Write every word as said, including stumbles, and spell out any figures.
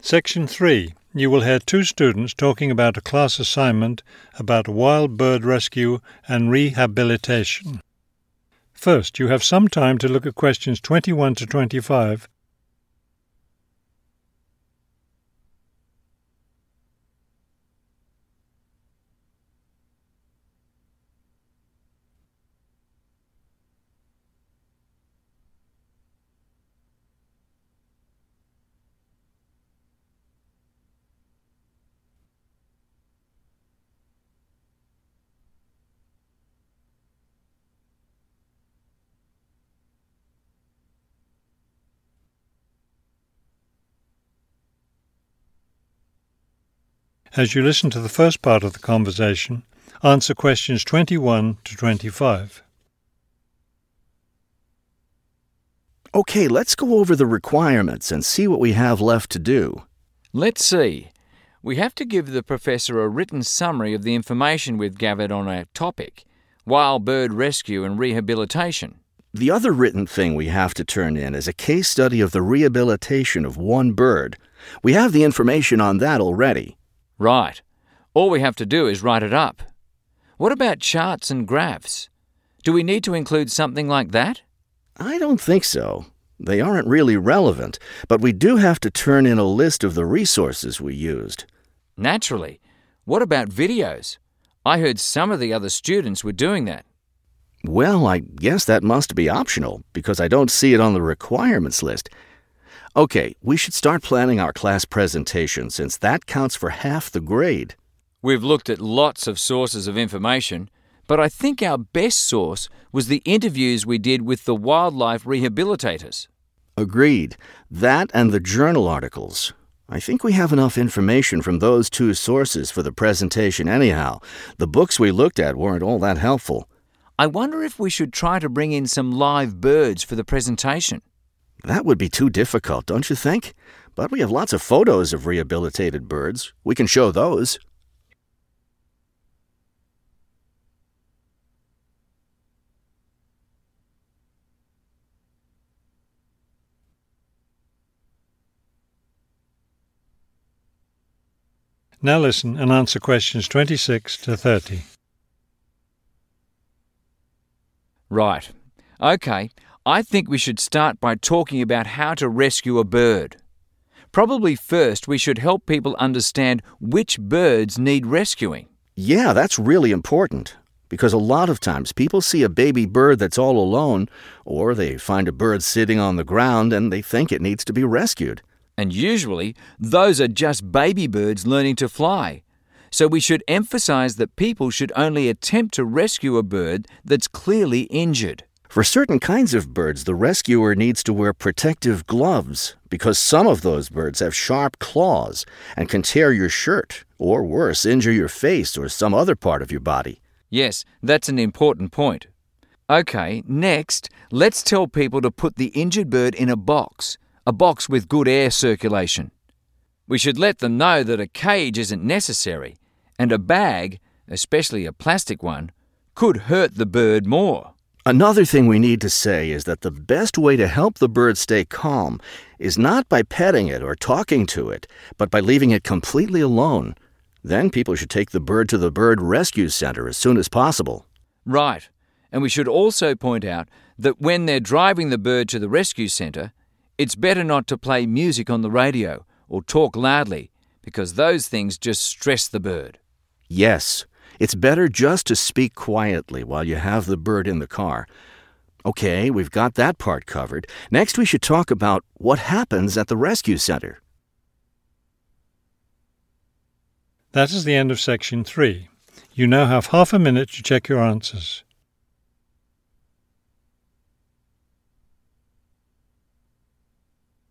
Section three. You will hear two students talking about a class assignment about wild bird rescue and rehabilitation. First, you have some time to look at questions twenty-one to twenty-five. As you listen to the first part of the conversation, answer questions twenty-one to twenty-five. Okay, let's go over the requirements and see what we have left to do. Let's see. We have to give the professor a written summary of the information we've gathered on our topic, wild bird rescue and rehabilitation. The other written thing we have to turn in is a case study of the rehabilitation of one bird. We have the information on that already. Right. All we have to do is write it up. What about charts and graphs? Do we need to include something like that? I don't think so. They aren't really relevant, but we do have to turn in a list of the resources we used. Naturally. What about videos? I heard some of the other students were doing that. Well, I guess that must be optional, because I don't see it on the requirements list. Okay, we should start planning our class presentation since that counts for half the grade. We've looked at lots of sources of information, but I think our best source was the interviews we did with the wildlife rehabilitators. Agreed. That and the journal articles. I think we have enough information from those two sources for the presentation anyhow. The books we looked at weren't all that helpful. I wonder if we should try to bring in some live birds for the presentation. That would be too difficult, don't you think? But we have lots of photos of rehabilitated birds. We can show those. Now listen and answer questions twenty-six to thirty. Right. Okay. I think we should start by talking about how to rescue a bird. Probably first we should help people understand which birds need rescuing. Yeah, that's really important, because a lot of times people see a baby bird that's all alone, or they find a bird sitting on the ground and they think it needs to be rescued. And usually those are just baby birds learning to fly. So we should emphasize that people should only attempt to rescue a bird that's clearly injured. For certain kinds of birds, the rescuer needs to wear protective gloves because some of those birds have sharp claws and can tear your shirt, or worse, injure your face or some other part of your body. Yes, that's an important point. Okay, next, let's tell people to put the injured bird in a box, a box with good air circulation. We should let them know that a cage isn't necessary, and a bag, especially a plastic one, could hurt the bird more. Another thing we need to say is that the best way to help the bird stay calm is not by petting it or talking to it, but by leaving it completely alone. Then people should take the bird to the bird rescue center as soon as possible. Right. And we should also point out that when they're driving the bird to the rescue center, it's better not to play music on the radio or talk loudly, because those things just stress the bird. Yes. It's better just to speak quietly while you have the bird in the car. Okay, we've got that part covered. Next, we should talk about what happens at the rescue center. That is the end of section three. You now have half a minute to check your answers.